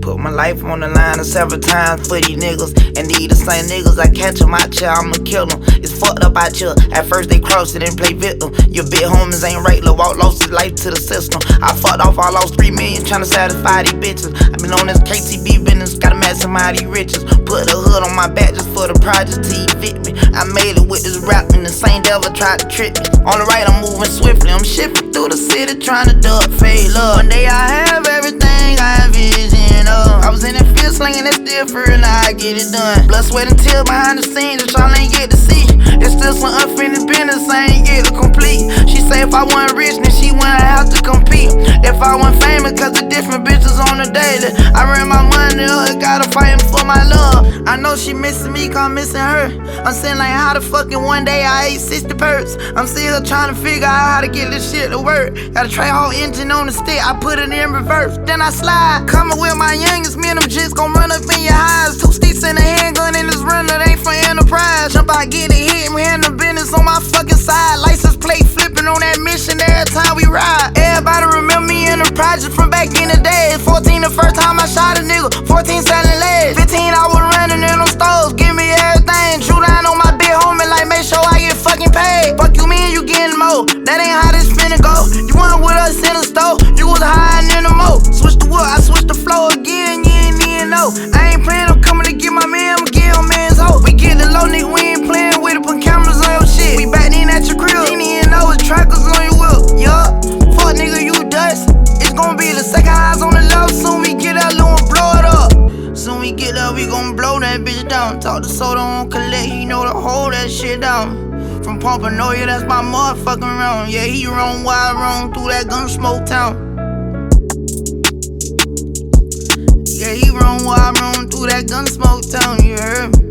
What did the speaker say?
Put my life on the line several times for these niggas. And these the same niggas I catch them out here, I'ma kill them. It's fucked up out here. At first they cross it and play victim. Your big homies ain't right, Lil' Walk lost his life to the system. I fucked off, I lost 3 million tryna satisfy these bitches. I been on this KTB business, gotta maximize these riches. Put the hood on my back just for the project till he fit me. I made it with this rap and the same devil tried to trick me. On the right I'm moving swiftly, I'm shifting through the city trying to duck fade love. One day I have everything I envision of. I was in that field slinging that still for real, now I get it done. Blood, sweat, and tears behind the scenes that y'all ain't get to see. It's still some unfinished business I ain't get to complete. She say if I wasn't rich then she wouldn't have to compete. If I wasn't famous cause the different bitches on the daily, I ran my money up, gotta fight for my love. I know she missing me cause I'm missing her. I'm saying like how the fucking one day I ate 60 perks. I'm still trying to figure out how to get this shit to work. Got a tray whole engine on the stick, I put it in reverse. Then I slide, coming with my youngest, me and them jits gon' run up in your eyes. 2 sticks and a handgun in this run that ain't for enterprise. Jump out, get it hit, we handle business on my fucking side. License plate flipping on that mission every time we ride. Everybody remember me in the project from back in the day. 14 the first time I shot a nigga, 14 selling legs. 15 I was running in them stores, give me everything. Drew line on my big homie like make sure I get fucking paid. Fuck you mean you getting more, that ain't how this finna go. You went with us in the store, you was hiding in the moat. Switch the wood, I switched the flow again, you ain't even know. I ain't playing, I'm coming to get my man, I'ma get on man's hoe. We get the low nigga, we ain't playing with it, put cameras on your shit. We back in at your crib, didn't even know it's trackers on your whip. Yup, fuck nigga, you dust. It's gonna be the second eyes on the left, soon we get up, Lil' and blow it up. Soon we get up, we gon' blow that bitch down. Talk to Soda on collect, he know to hold that shit down. From Pompanoia, that's my motherfucking round. Yeah, he roam while I roam through that gun smoke town. Yeah, he roam while I roam through that gun smoke town, you heard me?